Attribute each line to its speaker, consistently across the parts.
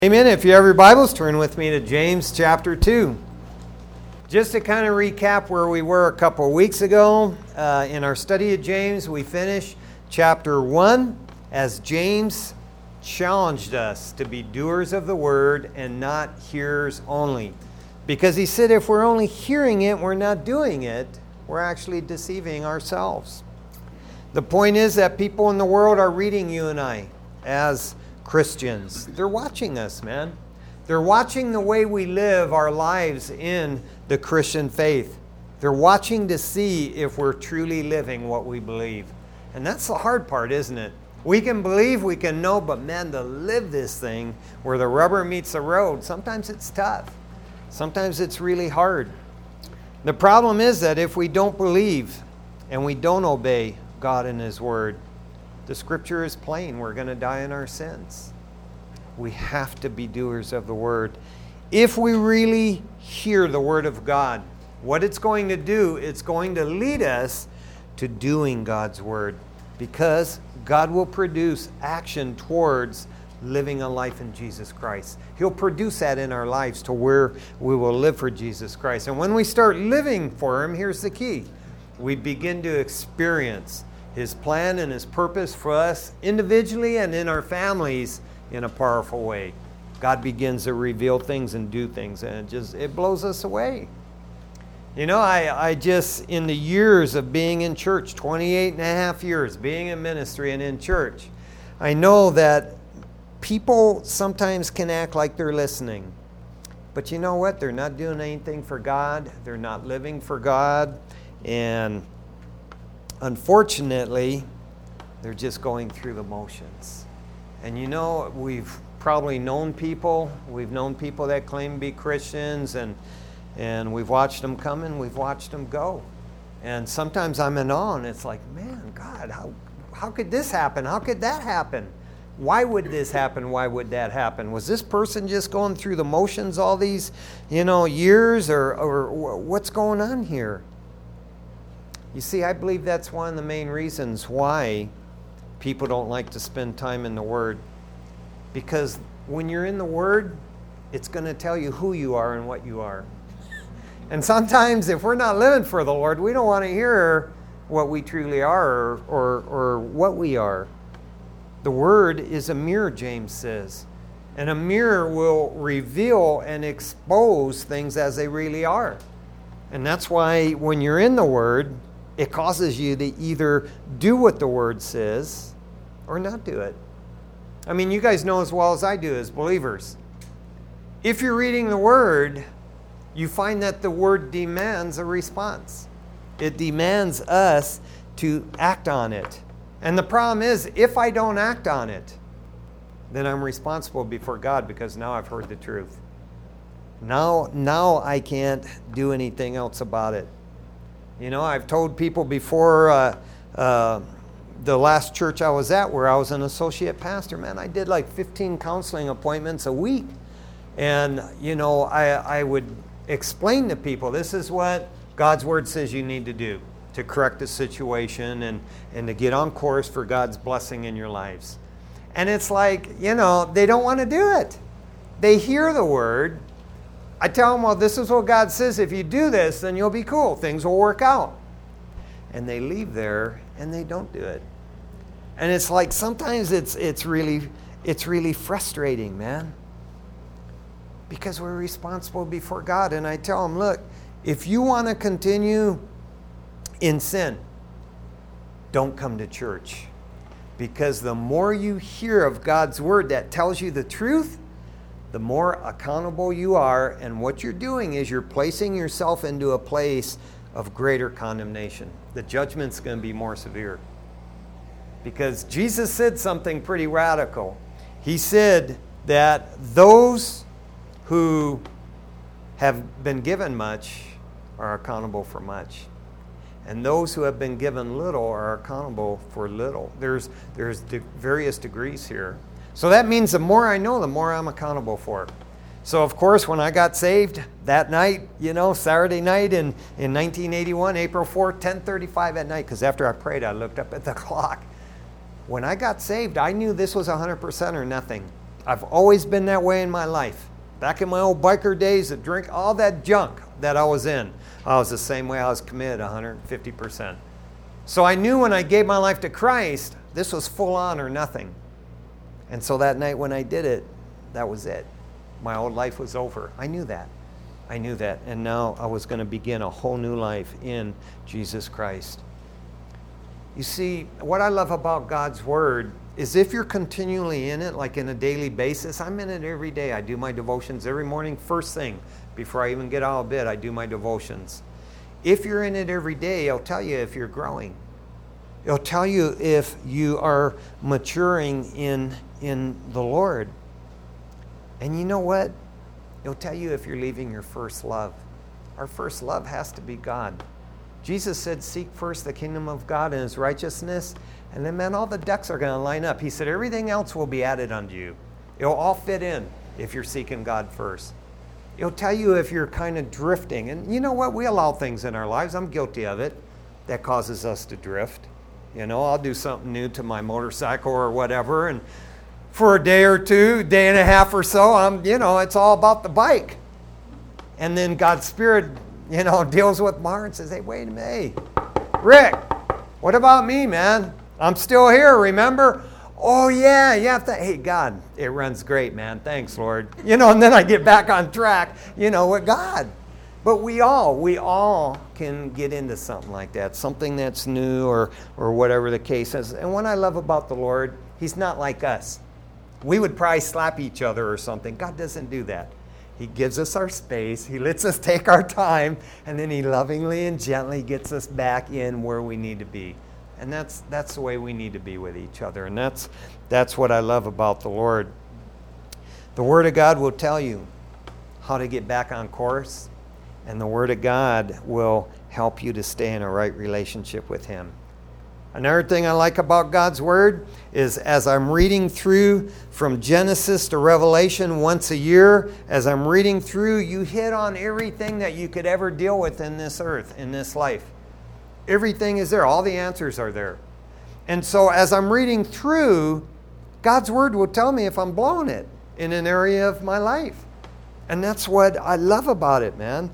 Speaker 1: Amen. If you have your Bibles, turn with me to James chapter 2. Just to kind of recap where we were a couple of weeks ago, in our study of James, we finished chapter 1 as James challenged us to be doers of the word and not hearers only. Because he said if we're only hearing it, we're not doing it, we're actually deceiving ourselves. The point is that people in the world are reading you and I as Christians. They're watching us, man. They're watching the way we live our lives in the Christian faith. They're watching to see if we're truly living what we believe. And that's the hard part, isn't it? We can believe, we can know, but man, to live this thing where the rubber meets the road, sometimes it's tough. Sometimes it's really hard. The problem is that if we don't believe and we don't obey God and His Word, the scripture is plain. We're going to die in our sins. We have to be doers of the word. If we really hear the word of God, what it's going to do, it's going to lead us to doing God's word, because God will produce action towards living a life in Jesus Christ. He'll produce that in our lives to where we will live for Jesus Christ. And when we start living for Him, here's the key. We begin to experience His plan and His purpose for us individually and in our families in a powerful way. God begins to reveal things and do things, and it blows us away. You know, I just, in the years of being in church, 28 and a half years being in ministry and in church, I know that people sometimes can act like they're listening. But you know what? They're not doing anything for God. They're not living for God. And unfortunately, they're just going through the motions. And you know, we've probably known people. We've known people that claim to be Christians, and we've watched them come and we've watched them go. And sometimes I'm in awe, and it's like, man, God, how could this happen? How could that happen? Why would this happen? Why would that happen? Was this person just going through the motions all these, years, or what's going on here? You see, I believe that's one of the main reasons why people don't like to spend time in the Word. Because when you're in the Word, it's going to tell you who you are and what you are. And sometimes if we're not living for the Lord, we don't want to hear what we truly are or what we are. The Word is a mirror, James says. And a mirror will reveal and expose things as they really are. And that's why when you're in the Word, it causes you to either do what the Word says or not do it. I mean, you guys know as well as I do as believers. If you're reading the Word, you find that the Word demands a response. It demands us to act on it. And the problem is, if I don't act on it, then I'm responsible before God, because now I've heard the truth. Now I can't do anything else about it. You know, I've told people before, the last church I was at where I was an associate pastor, man, I did like 15 counseling appointments a week. And, I would explain to people, this is what God's Word says you need to do to correct the situation and to get on course for God's blessing in your lives. And it's like, they don't want to do it. They hear the Word. I tell them, well, this is what God says. If you do this, then you'll be cool. Things will work out. And they leave there and they don't do it. And it's like sometimes it's really frustrating, man. Because we're responsible before God. And I tell them, look, if you want to continue in sin, don't come to church. Because the more you hear of God's Word that tells you the truth, the more accountable you are, and what you're doing is you're placing yourself into a place of greater condemnation. The judgment's going to be more severe. Because Jesus said something pretty radical. He said that those who have been given much are accountable for much. And those who have been given little are accountable for little. There's various degrees here. So that means the more I know, the more I'm accountable for. So, of course, when I got saved that night, Saturday night in 1981, April 4th, 10:35 at night, because after I prayed, I looked up at the clock. When I got saved, I knew this was 100% or nothing. I've always been that way in my life. Back in my old biker days, the drink, all that junk that I was in, I was the same way. I was committed 150%. So I knew when I gave my life to Christ, this was full on or nothing. And so that night when I did it, that was it. My old life was over. I knew that. I knew that. And now I was going to begin a whole new life in Jesus Christ. You see, what I love about God's Word is if you're continually in it, like in a daily basis, I'm in it every day. I do my devotions every morning, first thing. Before I even get out of bed, I do my devotions. If you're in it every day, it'll tell you if you're growing. It'll tell you if you are maturing in the Lord. And you know what? It'll tell you if you're leaving your first love. Our first love has to be God. Jesus said, seek first the kingdom of God and His righteousness, and then, man, all the ducks are going to line up. He said, everything else will be added unto you. It'll all fit in if you're seeking God first. It'll tell you if you're kind of drifting. And you know what? We allow things in our lives. I'm guilty of it. That causes us to drift. You know, I'll do something new to my motorcycle or whatever, and for a day or two, day and a half or so, it's all about the bike. And then God's Spirit, deals with my heart and says, hey, wait a minute. Hey, Rick, what about me, man? I'm still here, remember? Oh, yeah, hey, God, it runs great, man. Thanks, Lord. And then I get back on track, with God. But we all can get into something like that, something that's new or whatever the case is. And what I love about the Lord, He's not like us. We would probably slap each other or something. God doesn't do that. He gives us our space. He lets us take our time, and then He lovingly and gently gets us back in where we need to be. And that's the way we need to be with each other. And that's what I love about the Lord. The Word of God will tell you how to get back on course, and the Word of God will help you to stay in a right relationship with Him. Another thing I like about God's Word is as I'm reading through from Genesis to Revelation once a year, as I'm reading through, you hit on everything that you could ever deal with in this earth, in this life. Everything is there. All the answers are there. And so as I'm reading through, God's Word will tell me if I'm blowing it in an area of my life. And that's what I love about it, man.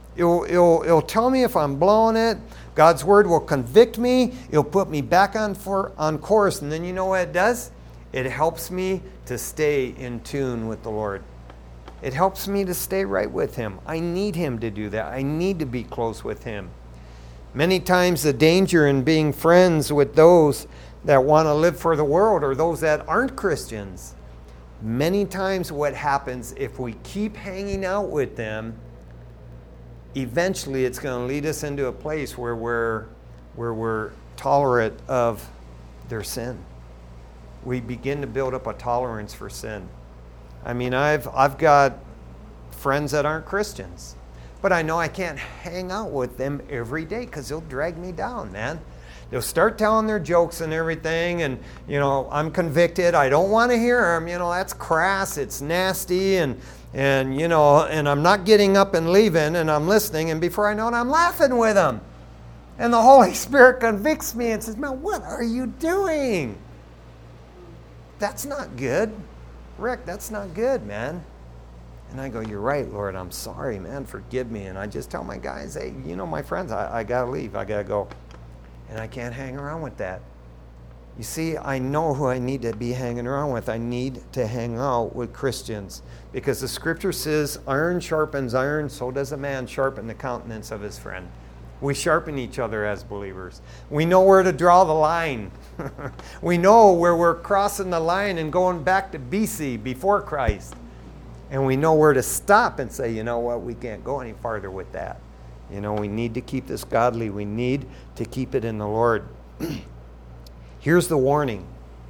Speaker 1: It'll tell me if I'm blowing it. God's Word will convict me. It'll put me back on course. And then you know what it does? It helps me to stay in tune with the Lord. It helps me to stay right with Him. I need Him to do that. I need to be close with Him. Many times the danger in being friends with those that want to live for the world or those that aren't Christians, many times what happens if we keep hanging out with them, eventually it's going to lead us into a place where we're tolerant of their sin. We begin to build up a tolerance for sin. I mean, I've got friends that aren't Christians, but I know I can't hang out with them every day because they'll drag me down, man. They'll start telling their jokes and everything, and, I'm convicted. I don't want to hear them. That's crass. It's nasty, and I'm not getting up and leaving, and I'm listening, and before I know it, I'm laughing with them. And the Holy Spirit convicts me and says, man, what are you doing? That's not good. Rick, that's not good, man. And I go, you're right, Lord, I'm sorry, man, forgive me. And I just tell my guys, hey, my friends, I got to leave, I got to go. And I can't hang around with that. You see, I know who I need to be hanging around with. I need to hang out with Christians because the Scripture says, iron sharpens iron, so does a man sharpen the countenance of his friend. We sharpen each other as believers. We know where to draw the line. We know where we're crossing the line and going back to BC, before Christ. And we know where to stop and say, you know what, we can't go any farther with that. We need to keep this godly. We need to keep it in the Lord. Here's the warning.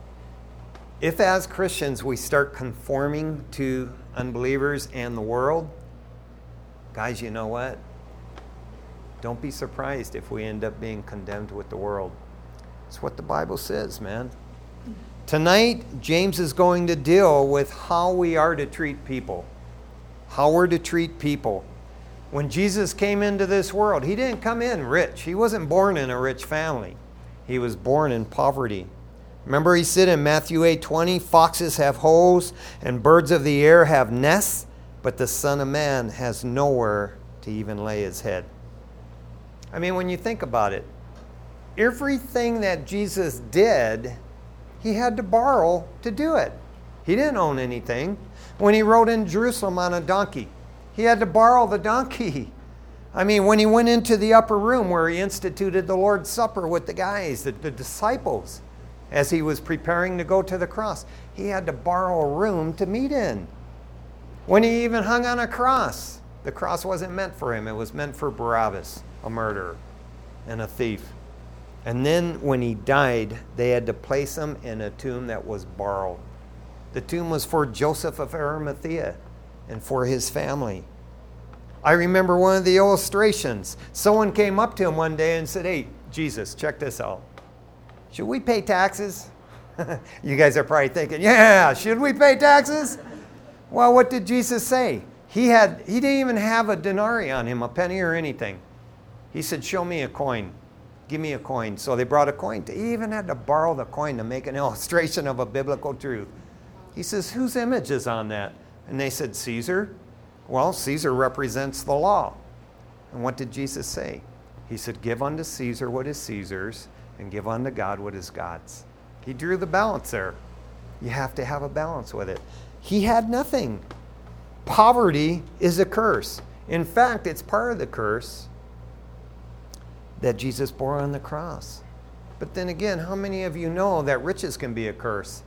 Speaker 1: If as Christians we start conforming to unbelievers and the world, guys, you know what? Don't be surprised if we end up being condemned with the world. It's what the Bible says, man. Tonight, James is going to deal with how we are to treat people. How we're to treat people. When Jesus came into this world, He didn't come in rich. He wasn't born in a rich family. He was born in poverty. Remember he said in Matthew 8:20, foxes have holes and birds of the air have nests, but the Son of Man has nowhere to even lay his head. I mean, when you think about it, everything that Jesus did, he had to borrow to do it. He didn't own anything. When he rode in Jerusalem on a donkey, he had to borrow the donkey. I mean, when he went into the upper room where he instituted the Lord's Supper with the guys, the disciples, as he was preparing to go to the cross, he had to borrow a room to meet in. When he even hung on a cross, the cross wasn't meant for him. It was meant for Barabbas, a murderer and a thief. And then when he died, they had to place him in a tomb that was borrowed. The tomb was for Joseph of Arimathea and for his family. I remember one of the illustrations. Someone came up to him one day and said, "Hey, Jesus, check this out. Should we pay taxes?" You guys are probably thinking, yeah, should we pay taxes? Well, what did Jesus say? He didn't even have a denarii on him, a penny or anything. He said, "Show me a coin. Give me a coin." So they brought a coin. He even had to borrow the coin to make an illustration of a biblical truth. He says, "Whose image is on that?" And they said, "Caesar." Well, Caesar represents the law. And what did Jesus say? He said, "Give unto Caesar what is Caesar's, and give unto God what is God's." He drew the balance there. You have to have a balance with it. He had nothing. Poverty is a curse. In fact, it's part of the curse that Jesus bore on the cross. But then again, how many of you know that riches can be a curse?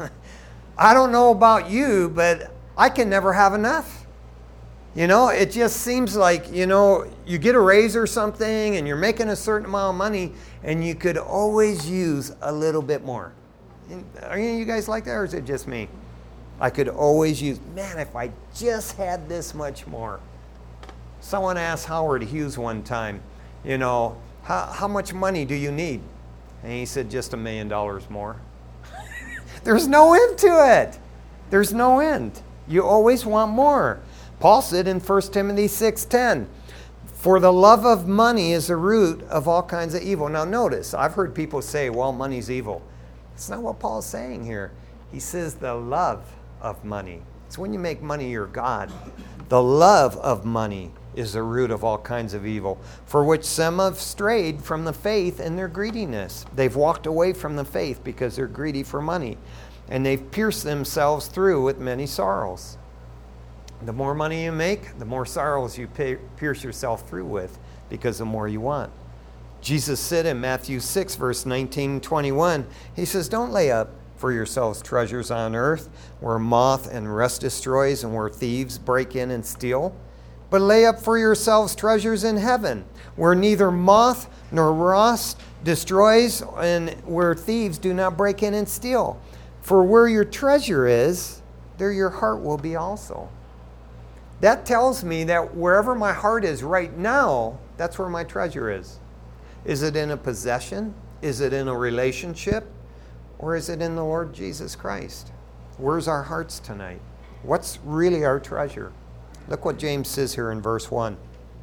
Speaker 1: I don't know about you, but I can never have enough. You know, it just seems like, you know, you get a raise or something and you're making a certain amount of money and you could always use a little bit more. Are any of you guys like that, or is it just me? I could always use, man, if I just had this much more. Someone asked Howard Hughes one time, you know, how much money do you need? And he said, just $1 million more. There's no end to it. There's no end. You always want more. Paul said in 1 Timothy 6:10, "For the love of money is the root of all kinds of evil." Now notice, I've heard people say, well, money's evil. It's not what Paul's saying here. He says the love of money. It's when you make money your God. The love of money is the root of all kinds of evil, for which some have strayed from the faith in their greediness. They've walked away from the faith because they're greedy for money, and they've pierced themselves through with many sorrows. The more money you make, the more sorrows you pierce yourself through with, because the more you want. Jesus said in Matthew 6, verse 19-21, he says, "Don't lay up for yourselves treasures on earth, where moth and rust destroys and where thieves break in and steal. But lay up for yourselves treasures in heaven, where neither moth nor rust destroys and where thieves do not break in and steal. For where your treasure is, there your heart will be also." That tells me that wherever my heart is right now, that's where my treasure is. Is it in a possession? Is it in a relationship? Or is it in the Lord Jesus Christ? Where's our hearts tonight? What's really our treasure? Look what James says here in verse 1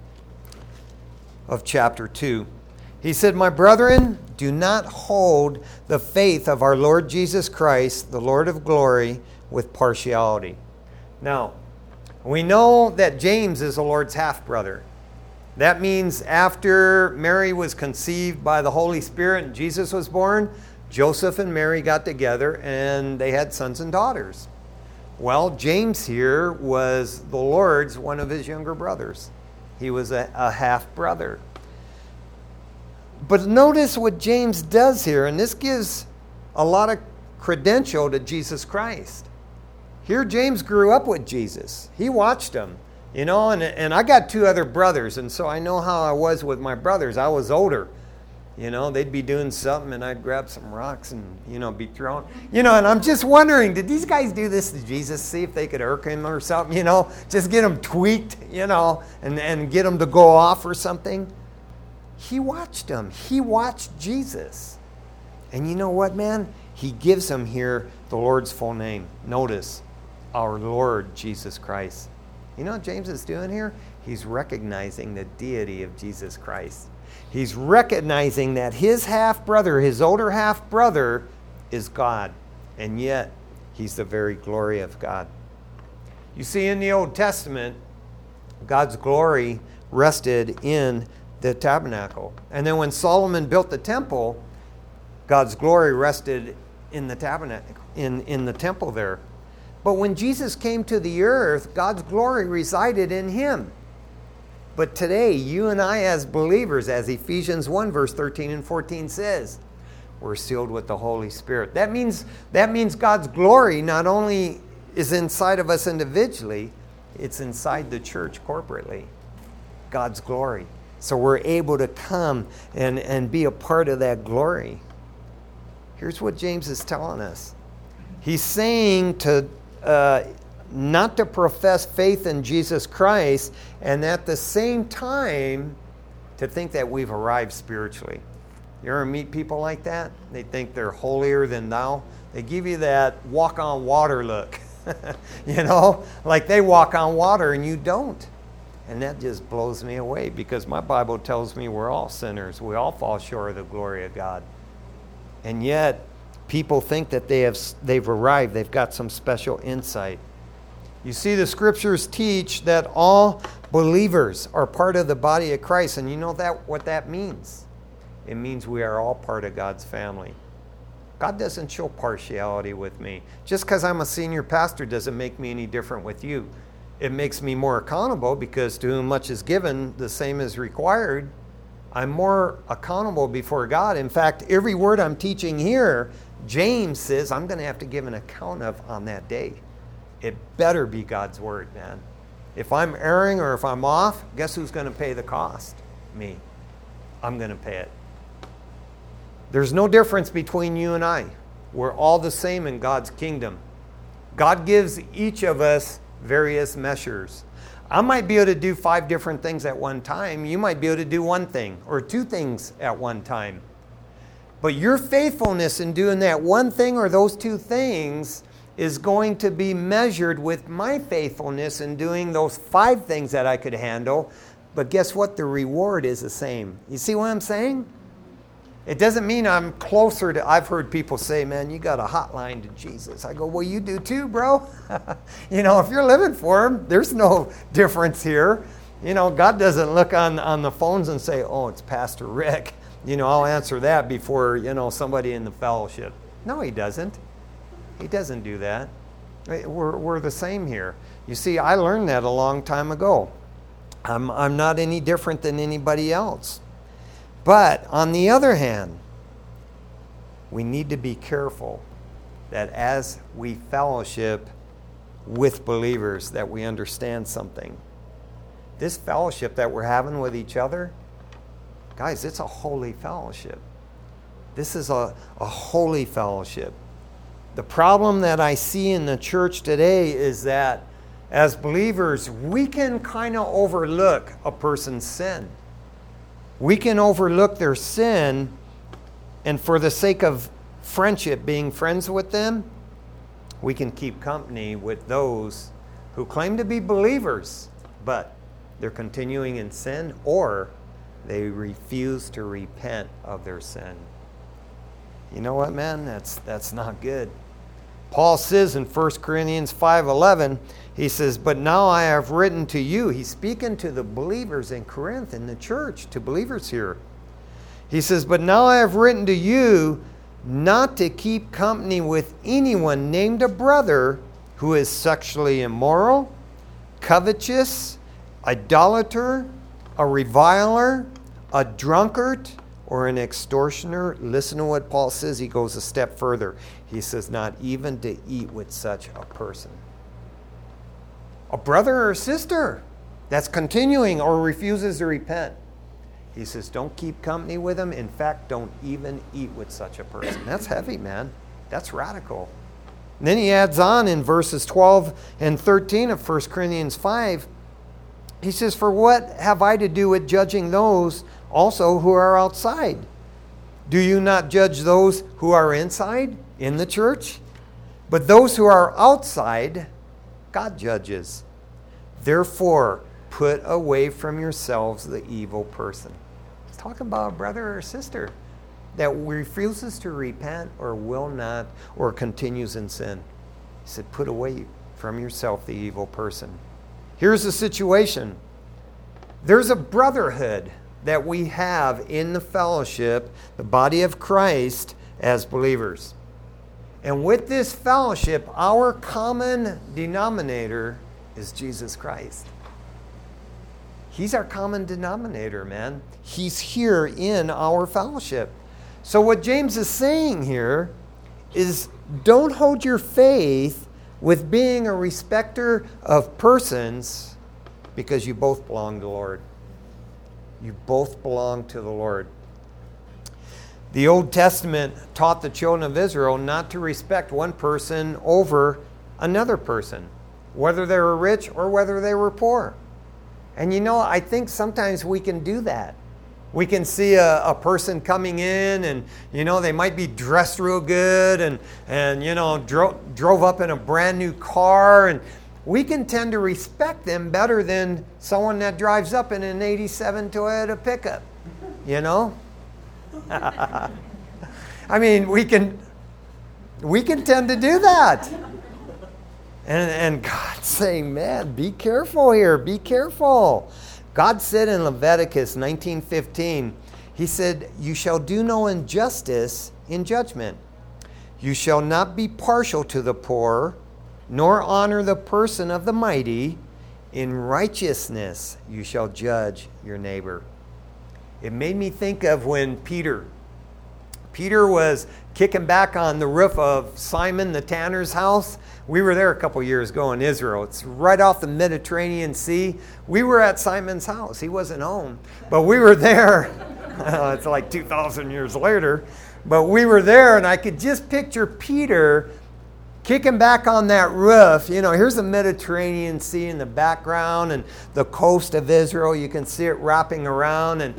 Speaker 1: of chapter 2. He said, "My brethren, do not hold the faith of our Lord Jesus Christ, the Lord of glory, with partiality." Now, we know that James is the Lord's half-brother. That means after Mary was conceived by the Holy Spirit and Jesus was born, Joseph and Mary got together and they had sons and daughters. Well, James here was the Lord's, one of his younger brothers. He was a half-brother. But notice what James does here, and this gives a lot of credential to Jesus Christ. Here James grew up with Jesus. He watched him, you know, and I got 2 other brothers, and so I know how I was with my brothers. I was older. You know, they'd be doing something and I'd grab some rocks and, you know, be thrown. You know, and I'm just wondering, did these guys do this to Jesus, see if they could irk him or something, you know? Just get him tweaked, you know, and get him to go off or something? He watched him. He watched Jesus. And you know what, man? He gives him here the Lord's full name. Notice, our Lord Jesus Christ. You know what James is doing here? He's recognizing the deity of Jesus Christ. He's recognizing that his half-brother, his older half-brother, is God, and yet he's the very glory of God. You see, in the Old Testament, God's glory rested in the tabernacle. And then when Solomon built the temple, God's glory rested in the tabernacle, in the temple there. But when Jesus came to the earth, God's glory resided in him. But today, you and I as believers, as Ephesians 1 verse 13 and 14 says, we're sealed with the Holy Spirit. That means God's glory not only is inside of us individually, it's inside the church corporately. God's glory. So we're able to come and be a part of that glory. Here's what James is telling us. He's saying to not to profess faith in Jesus Christ, and at the same time to think that we've arrived spiritually. You ever meet people like that? They think they're holier than thou. They give you that walk on water look. Like they walk on water and you don't. And that just blows me away, because my Bible tells me we're all sinners. We all fall short of the glory of God. And yet, people think that they've arrived. They've got some special insight. You see, the scriptures teach that all believers are part of the body of Christ. And you know what that means? It means we are all part of God's family. God doesn't show partiality with me. Just because I'm a senior pastor doesn't make me any different with you. It makes me more accountable, because to whom much is given, the same is required. I'm more accountable before God. In fact, every word I'm teaching here, James says I'm going to have to give an account of on that day. It better be God's word, man. If I'm erring or if I'm off, guess who's going to pay the cost? Me. I'm going to pay it. There's no difference between you and I. We're all the same in God's kingdom. God gives each of us various measures. I might be able to do 5 different things at one time. You might be able to do 1 thing or 2 things at one time. But your faithfulness in doing that 1 thing or those 2 things is going to be measured with my faithfulness in doing those 5 things that I could handle. But guess what? The reward is the same. You see what I'm saying? It doesn't mean I'm closer to... I've heard people say, man, you got a hotline to Jesus. I go, well, you do too, bro. If you're living for him, there's no difference here. God doesn't look on the phones and say, oh, it's Pastor Rick. I'll answer that before, somebody in the fellowship. No, he doesn't. He doesn't do that. We're the same here. You see, I learned that a long time ago. I'm not any different than anybody else. But on the other hand, we need to be careful that as we fellowship with believers, that we understand something. This fellowship that we're having with each other, guys, it's a holy fellowship. This is a holy fellowship. The problem that I see in the church today is that as believers, we can kind of overlook a person's sin. We can overlook their sin, and for the sake of friendship, being friends with them, we can keep company with those who claim to be believers, but they're continuing in sin, or they refuse to repent of their sin. You know what, man? That's not good. Paul says in 1 Corinthians 5:11, he says, but now I have written to you. He's speaking to the believers in Corinth, in the church, to believers here. He says, but now I have written to you not to keep company with anyone named a brother who is sexually immoral, covetous, idolater, a reviler, a drunkard, or an extortioner. Listen to what Paul says. He goes a step further. He says, not even to eat with such a person. A brother or sister that's continuing or refuses to repent. He says, don't keep company with them. In fact, don't even eat with such a person. That's heavy, man. That's radical. And then he adds on in verses 12 and 13 of 1 Corinthians 5. He says, for what have I to do with judging those also who are outside? Do you not judge those who are inside in the church? But those who are outside, God judges. Therefore, put away from yourselves the evil person. He's talking about a brother or sister. that refuses to repent or will not or continues in sin. He said, put away from yourself the evil person. Here's the situation. There's a brotherhood that we have in the fellowship, the body of Christ, as believers. And with this fellowship, our common denominator is Jesus Christ. He's our common denominator, man. He's here in our fellowship. So what James is saying here is, don't hold your faith with being a respecter of persons, because you both belong to the Lord. You both belong to the Lord. The Old Testament taught the children of Israel not to respect one person over another person, whether they were rich or whether they were poor. And you know, I think sometimes we can do that. We can see a person coming in and, you know, they might be dressed real good and you know, drove up in a brand new car, and we can tend to respect them better than someone that drives up in an 87 Toyota pickup, you know? I mean, we can tend to do that. And God's saying, man, be careful here, be careful. God said in Leviticus 19:15, he said, you shall do no injustice in judgment. You shall not be partial to the poor, nor honor the person of the mighty. In righteousness you shall judge your neighbor. It made me think of when Peter was kicking back on the roof of Simon the tanner's house. We were there a couple years ago in Israel. It's right off the Mediterranean Sea. We were at Simon's house. He wasn't home, but we were there. It's like 2,000 years later. But we were there, and I could just picture Peter kicking back on that roof. You know, here's the Mediterranean Sea in the background and the coast of Israel. You can see it wrapping around, and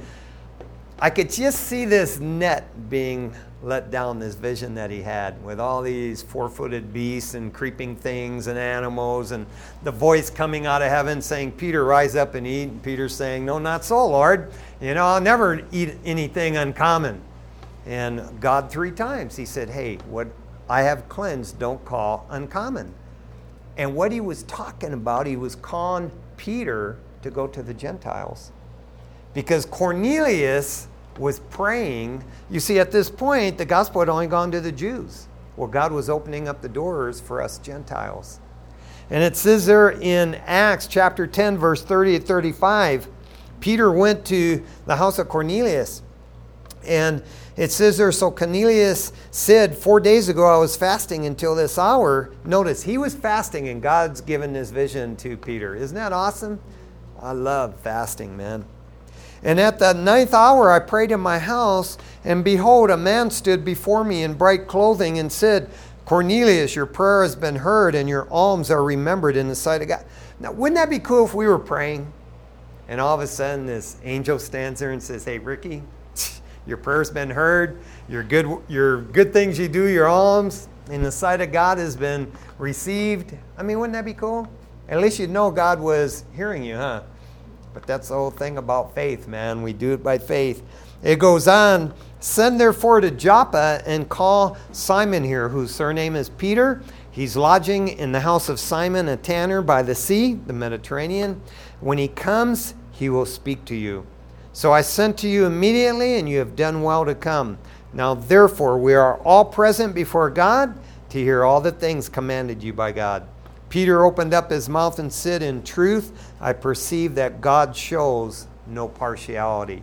Speaker 1: I could just see this net being let down, this vision that he had with all these four-footed beasts and creeping things and animals, and the voice coming out of heaven saying, Peter, rise up and eat. And Peter saying, no, not so, Lord. You know, I'll never eat anything uncommon. And God 3 times, he said, hey, what I have cleansed, don't call uncommon. And what he was talking about, he was calling Peter to go to the Gentiles. Because Cornelius was praying. You see, at this point, the gospel had only gone to the Jews. Well, God was opening up the doors for us Gentiles. And it says there in Acts chapter 10, verse 30 to 35, Peter went to the house of Cornelius. And it says there, so Cornelius said, 4 days ago I was fasting until this hour. Notice, he was fasting and God's given this vision to Peter. Isn't that awesome? I love fasting, man. And at the 9th hour I prayed in my house, and behold, a man stood before me in bright clothing and said, Cornelius, your prayer has been heard, and your alms are remembered in the sight of God. Now, wouldn't that be cool if we were praying, and all of a sudden this angel stands there and says, hey, Ricky, your prayer's been heard, your good things you do, your alms in the sight of God has been received. I mean, wouldn't that be cool? At least you'd know God was hearing you, huh? But that's the whole thing about faith, man. We do it by faith. It goes on, send therefore to Joppa and call Simon here, whose surname is Peter. He's lodging in the house of Simon, a tanner by the sea, the Mediterranean. When he comes, he will speak to you. So I sent to you immediately, and you have done well to come. Now therefore we are all present before God to hear all the things commanded you by God. Peter opened up his mouth and said, in truth, I perceive that God shows no partiality.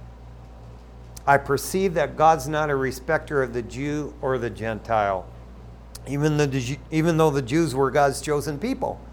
Speaker 1: I perceive that God's not a respecter of the Jew or the Gentile, even though the Jews were God's chosen people.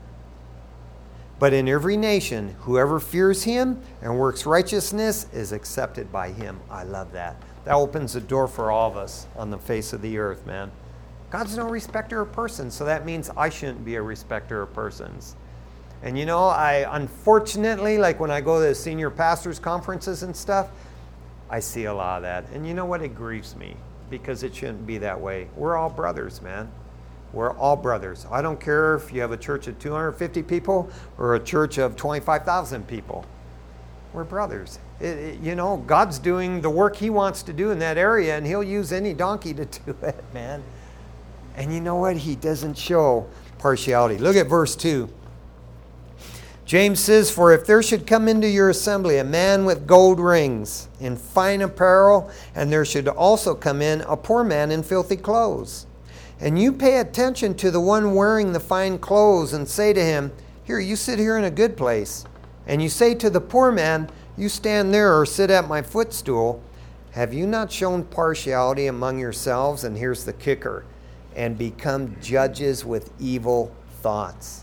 Speaker 1: But in every nation, whoever fears him and works righteousness is accepted by him. I love that. That opens the door for all of us on the face of the earth, man. God's no respecter of persons, so that means I shouldn't be a respecter of persons. And you know, I unfortunately, like when I go to the senior pastors' conferences and stuff, I see a lot of that. And you know what? It grieves me, because it shouldn't be that way. We're all brothers, man. We're all brothers. I don't care if you have a church of 250 people or a church of 25,000 people. We're brothers. God's doing the work he wants to do in that area, and he'll use any donkey to do it, man. And you know what? He doesn't show partiality. Look at verse 2. James says, "For if there should come into your assembly a man with gold rings in fine apparel, and there should also come in a poor man in filthy clothes, and you pay attention to the one wearing the fine clothes and say to him, 'Here, you sit here in a good place,' and you say to the poor man, 'You stand there or sit at my footstool,' have you not shown partiality among yourselves?" And here's the kicker, "and become judges with evil thoughts."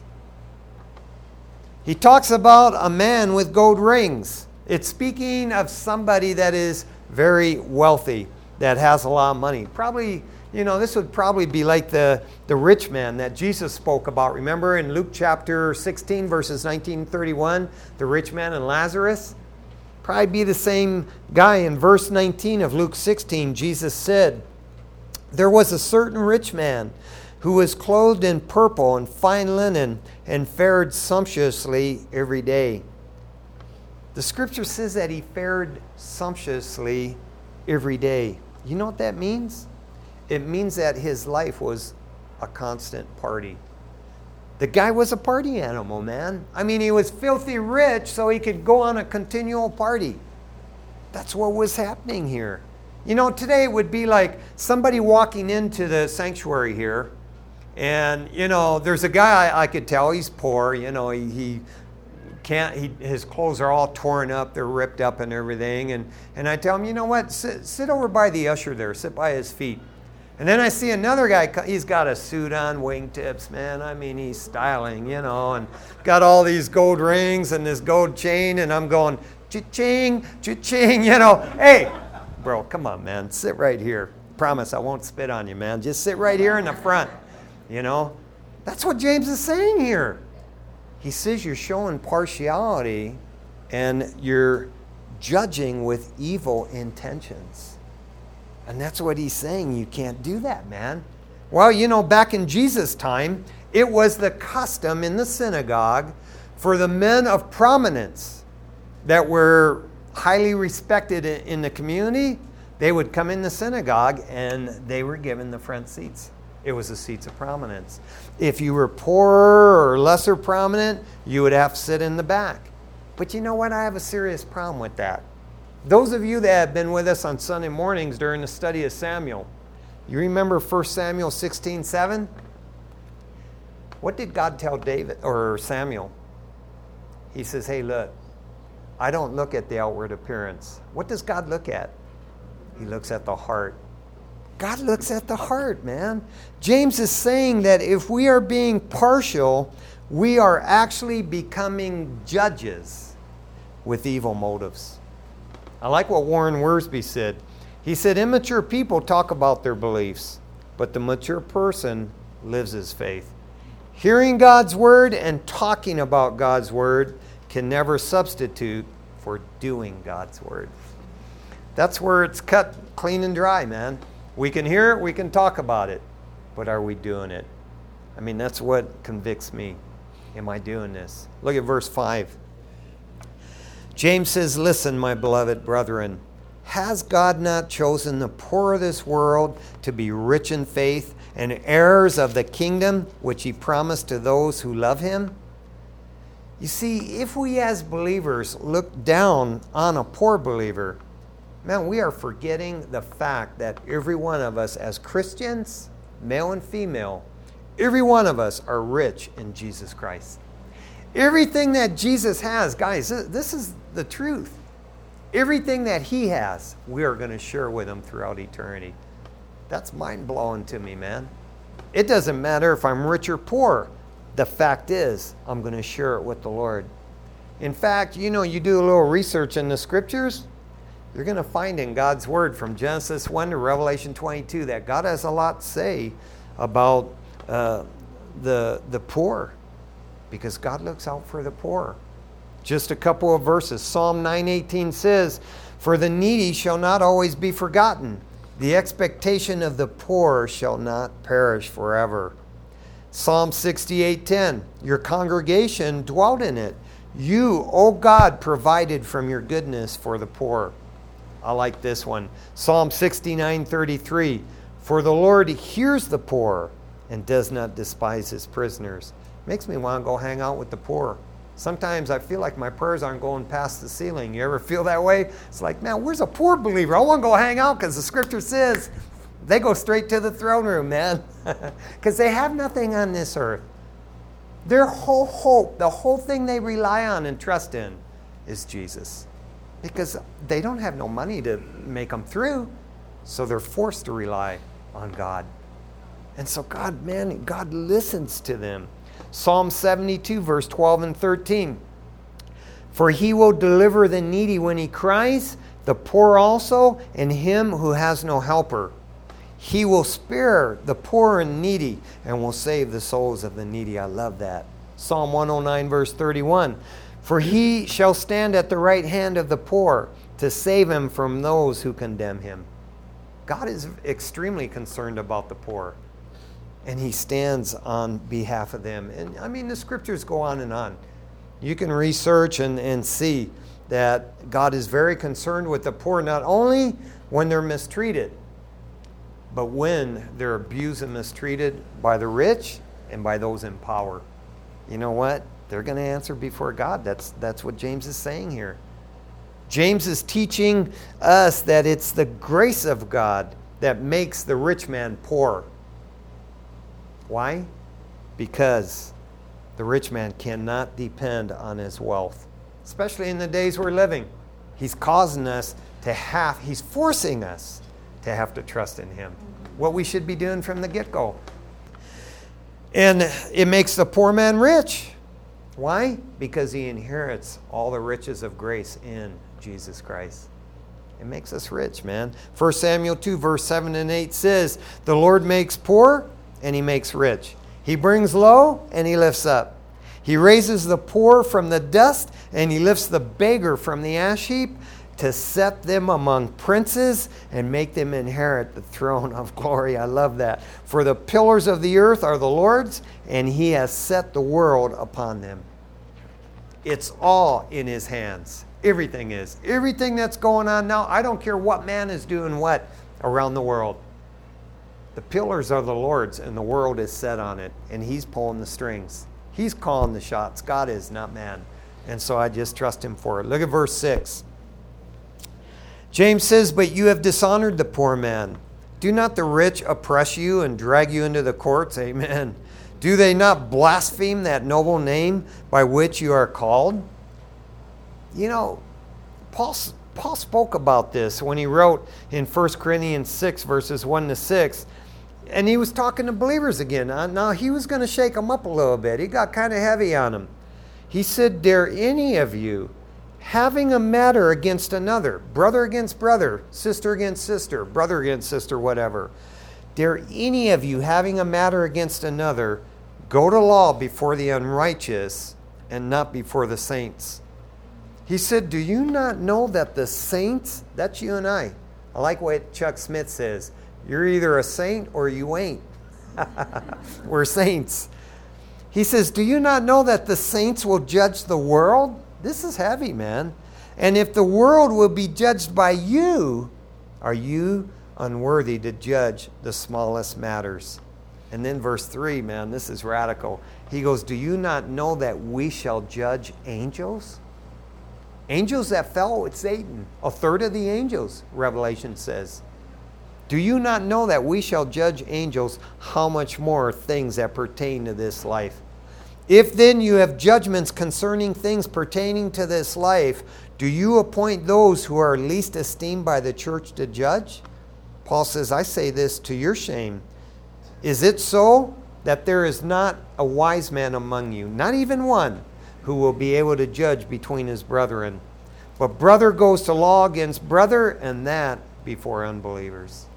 Speaker 1: He talks about a man with gold rings. It's speaking of somebody that is very wealthy, that has a lot of money. Probably, this would probably be like the rich man that Jesus spoke about. Remember in Luke chapter 16, verses 19 and 31, the rich man and Lazarus? Probably be the same guy. In verse 19 of Luke 16, Jesus said, "There was a certain rich man who was clothed in purple and fine linen and fared sumptuously every day." The scripture says that he fared sumptuously every day. You know what that means? It means that his life was a constant party. The guy was a party animal, man. I mean, he was filthy rich, so he could go on a continual party. That's what was happening here. Today it would be like somebody walking into the sanctuary here, and, there's a guy I could tell he's poor. He can't, his clothes are all torn up, they're ripped up and everything. And I tell him, you know what, sit over by the usher there, sit by his feet. And then I see another guy, he's got a suit on, wingtips, man. I mean, he's styling, and got all these gold rings and this gold chain. And I'm going, cha-ching, cha-ching, Hey, bro, come on, man, sit right here. Promise I won't spit on you, man. Just sit right here in the front. That's what James is saying here. He says you're showing partiality and you're judging with evil intentions. And that's what he's saying. You can't do that, man. Well, back in Jesus' time, it was the custom in the synagogue for the men of prominence that were highly respected in the community. They would come in the synagogue and they were given the front seats. It was the seats of prominence. If you were poorer or lesser prominent, you would have to sit in the back. But you know what? I have a serious problem with that. Those of you that have been with us on Sunday mornings during the study of Samuel, you remember 1 Samuel 16:7? What did God tell David or Samuel? He says, "Hey, look, I don't look at the outward appearance." What does God look at? He looks at the heart. God looks at the heart, man. James is saying that if we are being partial, we are actually becoming judges with evil motives. I like what Warren Wiersbe said. He said, "Immature people talk about their beliefs, but the mature person lives his faith." Hearing God's word and talking about God's word can never substitute for doing God's word. That's where it's cut clean and dry, man. We can hear it, we can talk about it, but are we doing it? I mean, that's what convicts me. Am I doing this? Look at verse 5. James says, "Listen, my beloved brethren, has God not chosen the poor of this world to be rich in faith and heirs of the kingdom which he promised to those who love him?" You see, if we as believers look down on a poor believer, man, we are forgetting the fact that every one of us as Christians, male and female, every one of us are rich in Jesus Christ. Everything that Jesus has, guys, this is the truth. Everything that he has, we are going to share with him throughout eternity. That's mind-blowing to me, man. It doesn't matter if I'm rich or poor. The fact is, I'm going to share it with the Lord. In fact, you do a little research in the scriptures, you're going to find in God's word from Genesis 1 to Revelation 22 that God has a lot to say about the poor, because God looks out for the poor. Just a couple of verses. Psalm 9:18 says, "For the needy shall not always be forgotten. The expectation of the poor shall not perish forever." Psalm 68:10, "Your congregation dwelt in it. You, O God, provided from your goodness for the poor. I like this one. Psalm 69:33. For the Lord hears the poor and does not despise his prisoners. Makes me want to go hang out with the poor. Sometimes I feel like my prayers aren't going past the ceiling. You ever feel that way? It's like, man, where's a poor believer? I want to go hang out because the scripture says they go straight to the throne room, man. Because they have nothing on this earth. Their whole hope, the whole thing they rely on and trust in is Jesus. Because they don't have no money to make them through. So they're forced to rely on God. And so God listens to them. Psalm 72, verse 12 and 13. For he will deliver the needy when he cries, the poor also, and him who has no helper. He will spare the poor and needy and will save the souls of the needy. I love that. Psalm 109, verse 31. For he shall stand at the right hand of the poor to save him from those who condemn him. God is extremely concerned about the poor. And he stands on behalf of them. And I mean, the scriptures go on and on. You can research and see that God is very concerned with the poor, not only when they're mistreated, but when they're abused and mistreated by the rich and by those in power. You know what? They're going to answer before God. That's what James is saying here. James is teaching us that it's the grace of God that makes the rich man poor. Why? Because the rich man cannot depend on his wealth, especially in the days we're living. He's forcing us to have to trust in him. What we should be doing from the get-go. And it makes the poor man rich. Why? Because he inherits all the riches of grace in Jesus Christ. It makes us rich, man. 1 Samuel 2, verse 7 and 8 says, the Lord makes poor and he makes rich. He brings low and he lifts up. He raises the poor from the dust and he lifts the beggar from the ash heap to set them among princes and make them inherit the throne of glory. I love that. For the pillars of the earth are the Lord's and he has set the world upon them. It's all in his hands. Everything is. Everything that's going on now, I don't care what man is doing what around the world. The pillars are the Lord's and the world is set on it. And he's pulling the strings. He's calling the shots. God is, not man. And so I just trust him for it. Look at verse 6. James says, but you have dishonored the poor man. Do not the rich oppress you and drag you into the courts? Amen. Do they not blaspheme that noble name by which you are called? You know, Paul spoke about this when he wrote in 1 Corinthians 6, verses 1 to 6. And he was talking to believers again. Now, he was going to shake them up a little bit. He got kind of heavy on them. He said, dare any of you, having a matter against another, brother against brother, sister against sister, brother against sister, whatever. Dare any of you, having a matter against another, go to law before the unrighteous and not before the saints. He said, do you not know that the saints, that's you and I like what Chuck Smith says, you're either a saint or you ain't. We're saints. He says, do you not know that the saints will judge the world? This is heavy, man. And if the world will be judged by you, are you unworthy to judge the smallest matters? And then verse 3, man, this is radical. He goes, do you not know that we shall judge angels? Angels that fell with Satan, a third of the angels, Revelation says. Do you not know that we shall judge angels? How much more things that pertain to this life? If then you have judgments concerning things pertaining to this life, do you appoint those who are least esteemed by the church to judge? Paul says, I say this to your shame. Is it so that there is not a wise man among you, not even one, who will be able to judge between his brethren? But brother goes to law against brother, and that before unbelievers.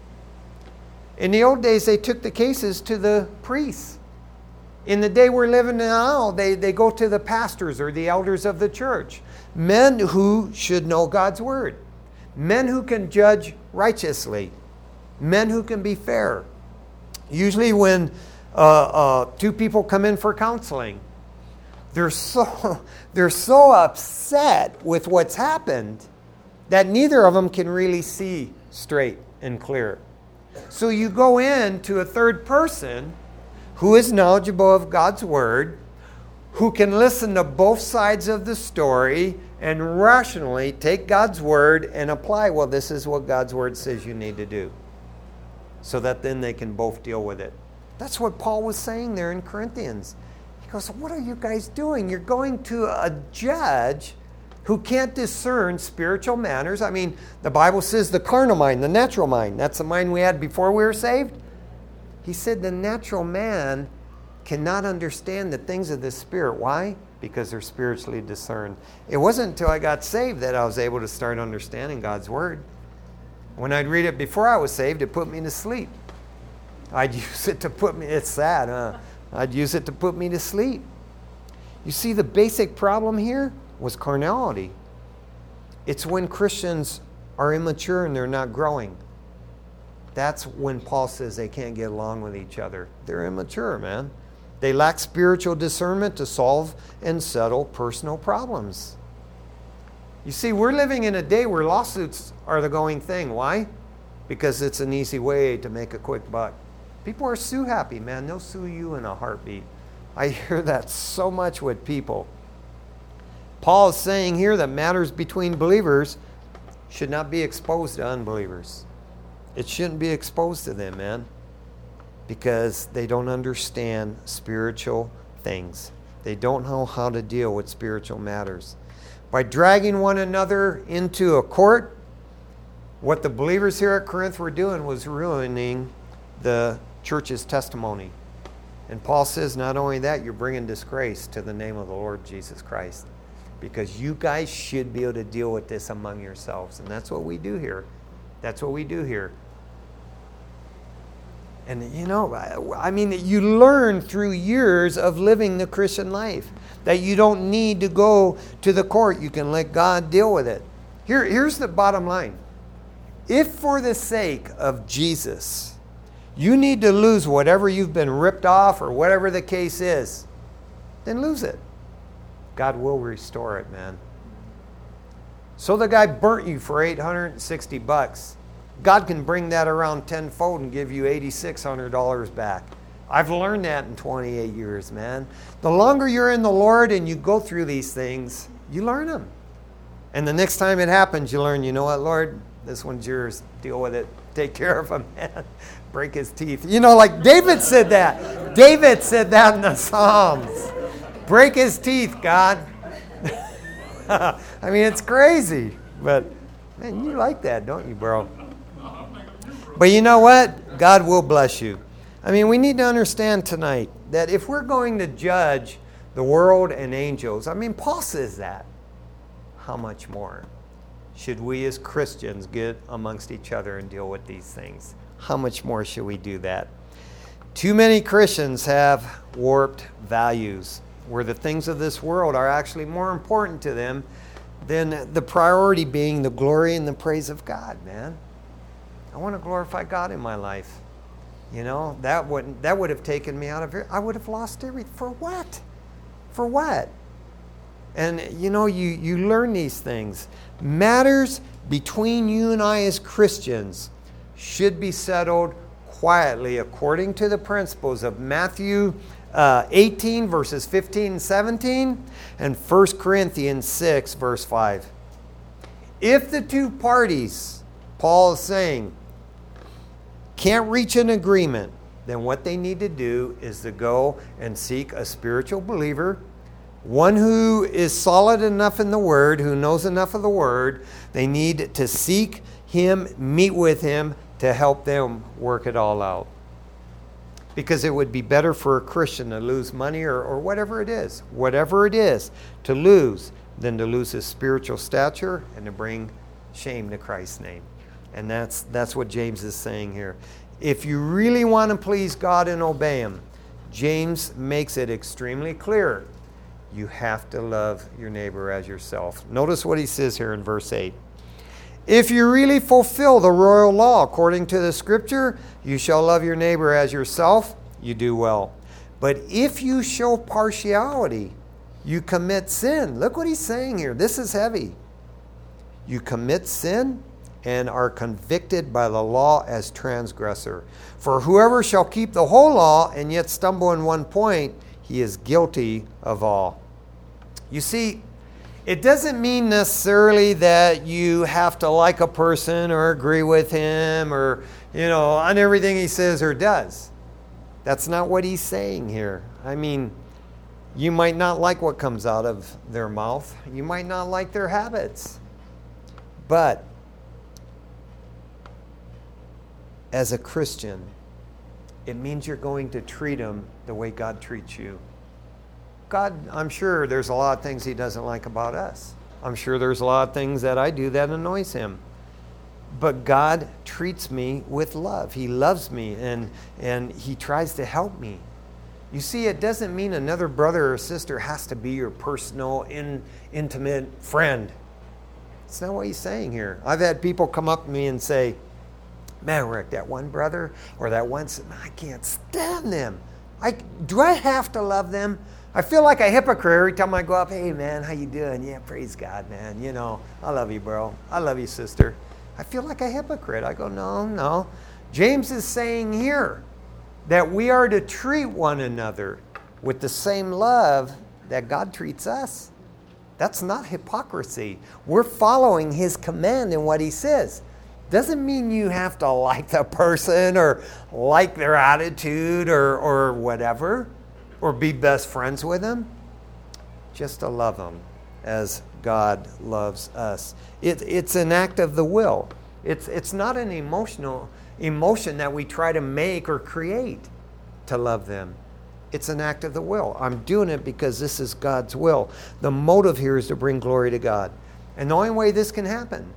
Speaker 1: In the old days, they took the cases to the priests. In the day we're living now, they go to the pastors or the elders of the church. Men who should know God's word. Men who can judge righteously. Men who can be fair. Usually when two people come in for counseling, they're so upset with what's happened that neither of them can really see straight and clear. So you go in to a third person who is knowledgeable of God's Word, who can listen to both sides of the story and rationally take God's Word and apply, well, this is what God's Word says you need to do. So that then they can both deal with it. That's what Paul was saying there in Corinthians. He goes, what are you guys doing? You're going to a judge who can't discern spiritual matters. I mean, the Bible says the carnal mind, the natural mind. That's the mind we had before we were saved. He said the natural man cannot understand the things of the Spirit. Why? Because they're spiritually discerned. It wasn't until I got saved that I was able to start understanding God's Word. When I'd read it before I was saved, it put me to sleep. I'd use it to put me, it's sad, huh? I'd use it to put me to sleep. You see, the basic problem here was carnality. It's when Christians are immature and they're not growing. That's when Paul says they can't get along with each other. They're immature, man. They lack spiritual discernment to solve and settle personal problems. You see, we're living in a day where lawsuits are the going thing. Why? Because it's an easy way to make a quick buck. People are sue happy, man. They'll sue you in a heartbeat. I hear that so much with people. Paul is saying here that matters between believers should not be exposed to unbelievers. It shouldn't be exposed to them, man, because they don't understand spiritual things. They don't know how to deal with spiritual matters. By dragging one another into a court, what the believers here at Corinth were doing was ruining the church's testimony. And Paul says, not only that, you're bringing disgrace to the name of the Lord Jesus Christ. Because you guys should be able to deal with this among yourselves. And that's what we do here. That's what we do here. And you know, I mean, you learn through years of living the Christian life that you don't need to go to the court. You can let God deal with it. Here's the bottom line. If for the sake of Jesus, you need to lose whatever you've been ripped off or whatever the case is, then lose it. God will restore it, man. So the guy burnt you for $860. God can bring that around tenfold and give you $8,600 back. I've learned that in 28 years, man. The longer you're in the Lord and you go through these things, you learn them. And the next time it happens, you learn, you know what, Lord, this one's yours. Deal with it. Take care of him, man. Break his teeth. You know, like David said that. David said that in the Psalms. Break his teeth, God. I mean, it's crazy. But, man, you like that, don't you, bro? But you know what? God will bless you. I mean, we need to understand tonight that if we're going to judge the world and angels, I mean, Paul says that. How much more should we as Christians get amongst each other and deal with these things? How much more should we do that? Too many Christians have warped values where the things of this world are actually more important to them than the priority being the glory and the praise of God, man. I want to glorify God in my life. You know, that would have taken me out of here. I would have lost everything. For what? For what? And, you know, you learn these things. Matters between you and I as Christians should be settled quietly according to the principles of Matthew 18, verses 15 and 17, and 1 Corinthians 6, verse 5. If the two parties, Paul is saying, can't reach an agreement, then what they need to do is to go and seek a spiritual believer, one who is solid enough in the Word, who knows enough of the Word. They need to seek him, meet with him to help them work it all out. Because it would be better for a Christian to lose money or whatever it is to lose than to lose his spiritual stature and to bring shame to Christ's name. And that's what James is saying here. If you really want to please God and obey him, James makes it extremely clear. You have to love your neighbor as yourself. Notice what he says here in verse 8. If you really fulfill the royal law according to the Scripture, you shall love your neighbor as yourself, you do well. But if you show partiality, you commit sin. Look what he's saying here. This is heavy. You commit sin and are convicted by the law as transgressor. For whoever shall keep the whole law and yet stumble in one point, he is guilty of all. You see, it doesn't mean necessarily that you have to like a person or agree with him or, on everything he says or does. That's not what he's saying here. I mean, you might not like what comes out of their mouth. You might not like their habits. But as a Christian, it means you're going to treat them the way God treats you. God, I'm sure there's a lot of things he doesn't like about us. I'm sure there's a lot of things that I do that annoys him. But God treats me with love. He loves me and he tries to help me. You see, it doesn't mean another brother or sister has to be your personal, intimate friend. It's not what he's saying here. I've had people come up to me and say, man, Rick, that one brother or that one sister, I can't stand them. Do I have to love them? I feel like a hypocrite every time I go up, hey, man, how you doing? Yeah, praise God, man. I love you, bro. I love you, sister. I feel like a hypocrite. I go, no. James is saying here that we are to treat one another with the same love that God treats us. That's not hypocrisy. We're following his command in what he says. Doesn't mean you have to like the person or like their attitude or whatever, or be best friends with them. Just to love them as God loves us. It's an act of the will. It's not an emotion that we try to make or create to love them. It's an act of the will. I'm doing it because this is God's will. The motive here is to bring glory to God. And the only way this can happen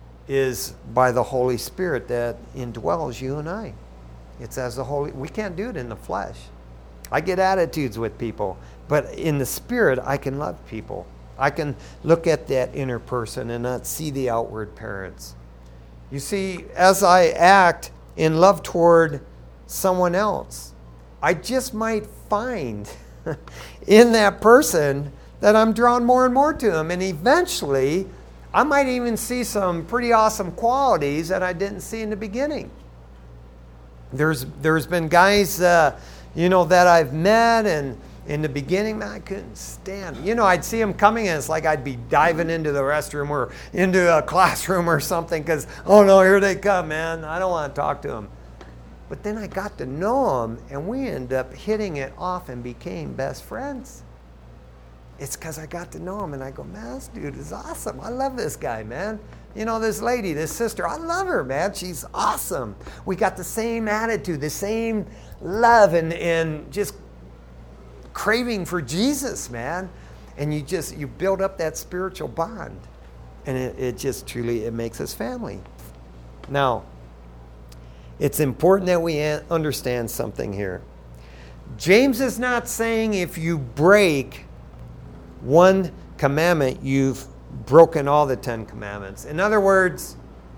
Speaker 1: is by the Holy Spirit that indwells you and I. It's as the Holy... We can't do it in the flesh. I get attitudes with people, but in the Spirit, I can love people. I can look at that inner person and not see the outward appearance. You see, as I act in love toward someone else, I just might find in that person that I'm drawn more and more to him. And eventually, I might even see some pretty awesome qualities that I didn't see in the beginning. There's been guys, that I've met, and in the beginning, man, I couldn't stand. I'd see them coming, and it's like I'd be diving into the restroom or into a classroom or something because, oh no, here they come, man. I don't want to talk to them. But then I got to know them, and we ended up hitting it off and became best friends. It's because I got to know him, and I go, man, this dude is awesome. I love this guy, man. This lady, this sister, I love her, man. She's awesome. We got the same attitude, the same love, and just craving for Jesus, man. And you build up that spiritual bond. And it just truly, it makes us family. Now, it's important that we understand something here. James is not saying if you break one commandment, you've broken all the 10 commandments. In other words,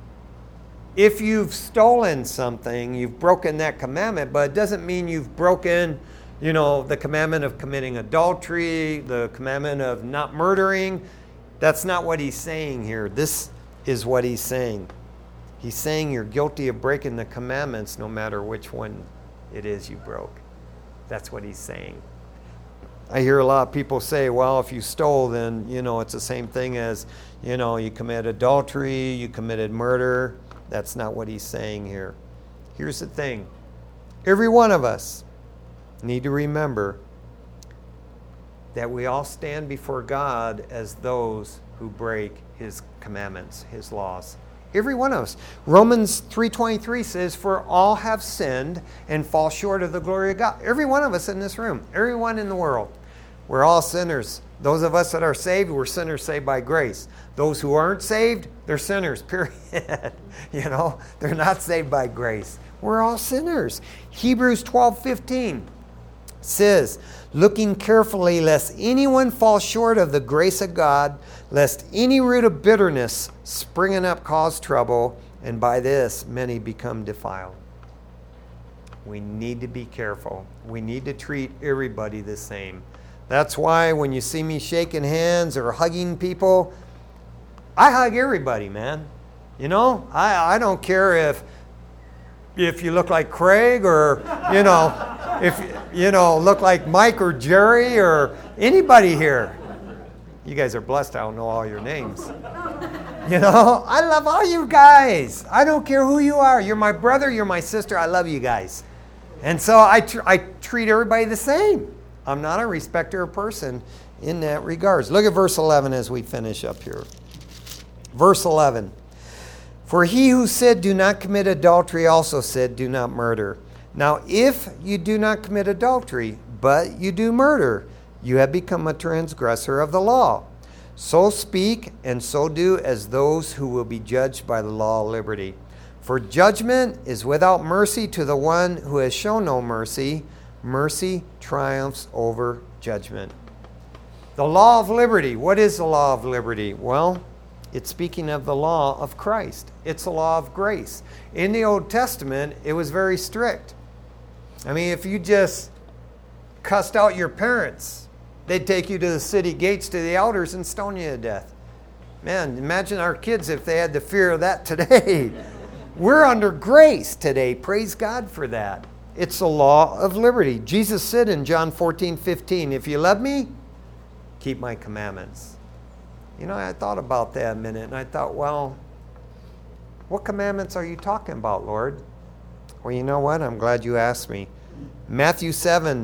Speaker 1: if you've stolen something, you've broken that commandment, but it doesn't mean you've broken, the commandment of committing adultery, the commandment of not murdering. That's not what he's saying here. This is what he's saying. He's saying you're guilty of breaking the commandments no matter which one it is you broke. That's what he's saying. I hear a lot of people say, well, if you stole, then, it's the same thing as, you commit adultery, you committed murder. That's not what he's saying here. Here's the thing. Every one of us need to remember that we all stand before God as those who break his commandments, his laws. Every one of us. Romans 3:23 says, for all have sinned and fall short of the glory of God. Every one of us in this room, everyone in the world. We're all sinners. Those of us that are saved, we're sinners saved by grace. Those who aren't saved, they're sinners, period. They're not saved by grace. We're all sinners. Hebrews 12:15 says, looking carefully lest anyone fall short of the grace of God, lest any root of bitterness springing up cause trouble, and by this many become defiled. We need to be careful. We need to treat everybody the same. That's why when you see me shaking hands or hugging people, I hug everybody, man. You know, I don't care if you look like Craig or, if look like Mike or Jerry or anybody here. You guys are blessed. I don't know all your names. I love all you guys. I don't care who you are. You're my brother. You're my sister. I love you guys. And so I treat everybody the same. I'm not a respecter of person in that regards. Look at verse 11 as we finish up here. Verse 11. For he who said, do not commit adultery, also said, do not murder. Now, if you do not commit adultery, but you do murder, you have become a transgressor of the law. So speak and so do as those who will be judged by the law of liberty. For judgment is without mercy to the one who has shown no mercy. Mercy triumphs over judgment. The law of liberty. What is the law of liberty? Well, it's speaking of the law of Christ. It's the law of grace. In the Old Testament, it was very strict. I mean, if you just cussed out your parents, they'd take you to the city gates to the elders and stone you to death. Man, imagine our kids if they had the fear of that today. We're under grace today. Praise God for that. It's the law of liberty. Jesus said in John 14:15, if you love me, keep my commandments. I thought about that a minute, and I thought, well, what commandments are you talking about, Lord? Well, you know what? I'm glad you asked me. John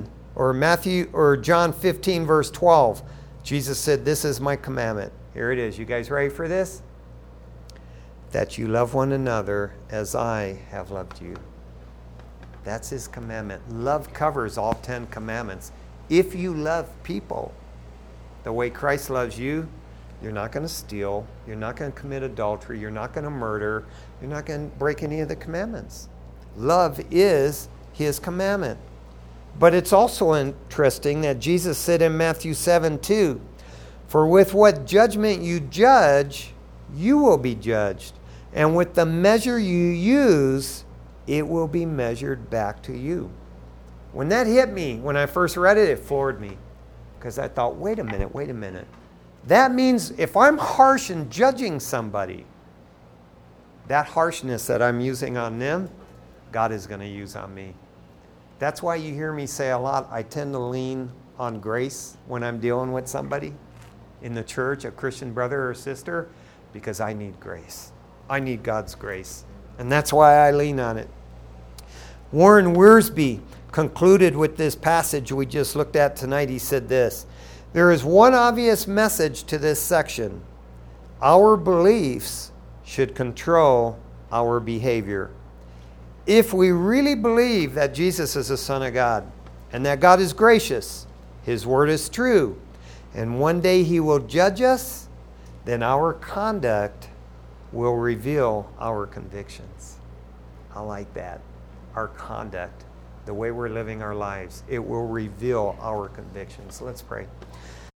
Speaker 1: 15, verse 12, Jesus said, this is my commandment. Here it is. You guys ready for this? That you love one another as I have loved you. That's his commandment. Love covers all 10 commandments. If you love people the way Christ loves you, you're not going to steal. You're not going to commit adultery. You're not going to murder. You're not going to break any of the commandments. Love is his commandment. But it's also interesting that Jesus said in Matthew 7:2, for with what judgment you judge, you will be judged. And with the measure you use, it will be measured back to you. When that hit me, when I first read it, it floored me. Because I thought, wait a minute. That means if I'm harsh in judging somebody, that harshness that I'm using on them, God is going to use on me. That's why you hear me say a lot, I tend to lean on grace when I'm dealing with somebody in the church, a Christian brother or sister, because I need grace. I need God's grace. And that's why I lean on it. Warren Wiersbe concluded with this passage we just looked at tonight. He said this, there is one obvious message to this section. Our beliefs should control our behavior. If we really believe that Jesus is the Son of God and that God is gracious, his word is true, and one day he will judge us, then our conduct will reveal our convictions. I like that. Our conduct, the way we're living our lives, it will reveal our convictions. Let's pray.